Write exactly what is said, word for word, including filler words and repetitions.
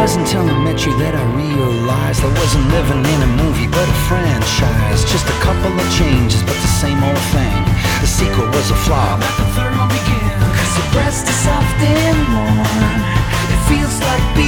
wasn't until I met you that I realized I wasn't living in a movie but a franchise. Just a couple of changes but the same old thing. The sequel was a flop, let the third one begin. Cause your breast is soft and warm. It feels like being